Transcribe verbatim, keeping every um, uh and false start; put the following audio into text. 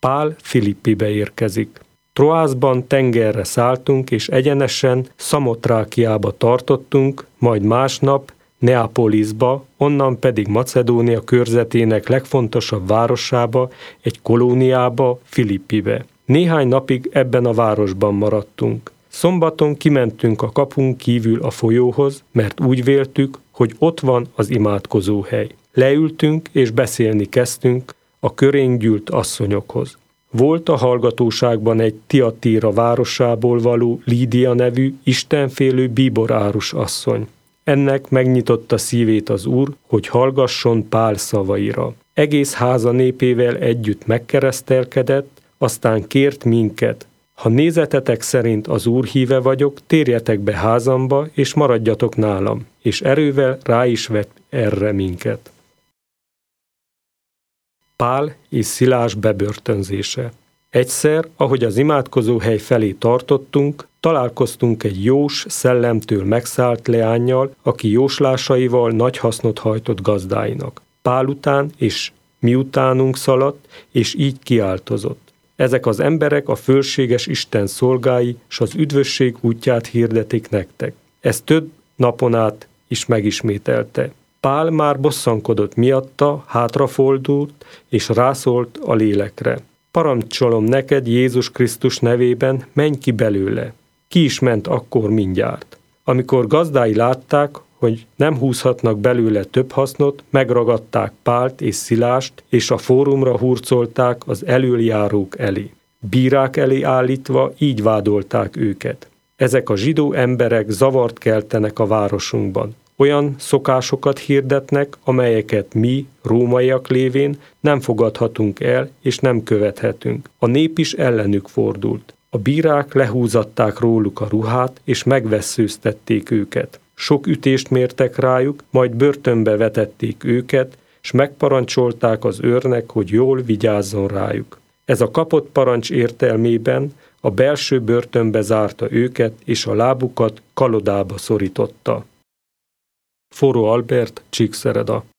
Pál Philippibe érkezik. Troászban tengerre szálltunk, és egyenesen Szamotrákiába tartottunk, majd másnap Neapolisba, onnan pedig Macedónia körzetének legfontosabb városába, egy kolóniába, Philippibe. Néhány napig ebben a városban maradtunk. Szombaton kimentünk a kapun kívül a folyóhoz, mert úgy véltük, hogy ott van az imádkozóhely. Leültünk és beszélni kezdtünk a körénk gyűlt asszonyokhoz. Volt a hallgatóságban egy Tiatíra városából való Lídia nevű, istenfélő bíborárus asszony. Ennek megnyitotta szívét az Úr, hogy hallgasson Pál szavaira. Egész háza népével együtt megkeresztelkedett, aztán kért minket. Ha nézetetek szerint az Úr híve vagyok, térjetek be házamba, és maradjatok nálam, és erővel rá is vett erre minket. Pál és Szilás bebörtönzése. Egyszer, ahogy az imádkozóhely felé tartottunk, találkoztunk egy jós, szellemtől megszállt leánnyal, aki jóslásaival nagy hasznot hajtott gazdáinak. Pál után és miutánunk szaladt, és így kiáltozott. Ezek az emberek a fölséges Isten szolgái, s az üdvösség útját hirdetik nektek. Ezt több napon át is megismételte. Pál már bosszankodott miatta, hátrafordult, és rászólt a lélekre. Parancsolom neked Jézus Krisztus nevében, menj ki belőle. Ki is ment akkor mindjárt. Amikor gazdái látták, hogy nem húzhatnak belőle több hasznot, megragadták Pált és Szilást, és a fórumra hurcolták az elöljárók elé. Bírák elé állítva így vádolták őket. Ezek a zsidó emberek zavart keltenek a városunkban. Olyan szokásokat hirdetnek, amelyeket mi, rómaiak lévén nem fogadhatunk el és nem követhetünk. A nép is ellenük fordult. A bírák lehúzatták róluk a ruhát, és megvesszőztették őket. Sok ütést mértek rájuk, majd börtönbe vetették őket, s megparancsolták az őrnek, hogy jól vigyázzon rájuk. Ez a kapott parancs értelmében a belső börtönbe zárta őket, és a lábukat kalodába szorította. Forró Albert, Csíkszereda.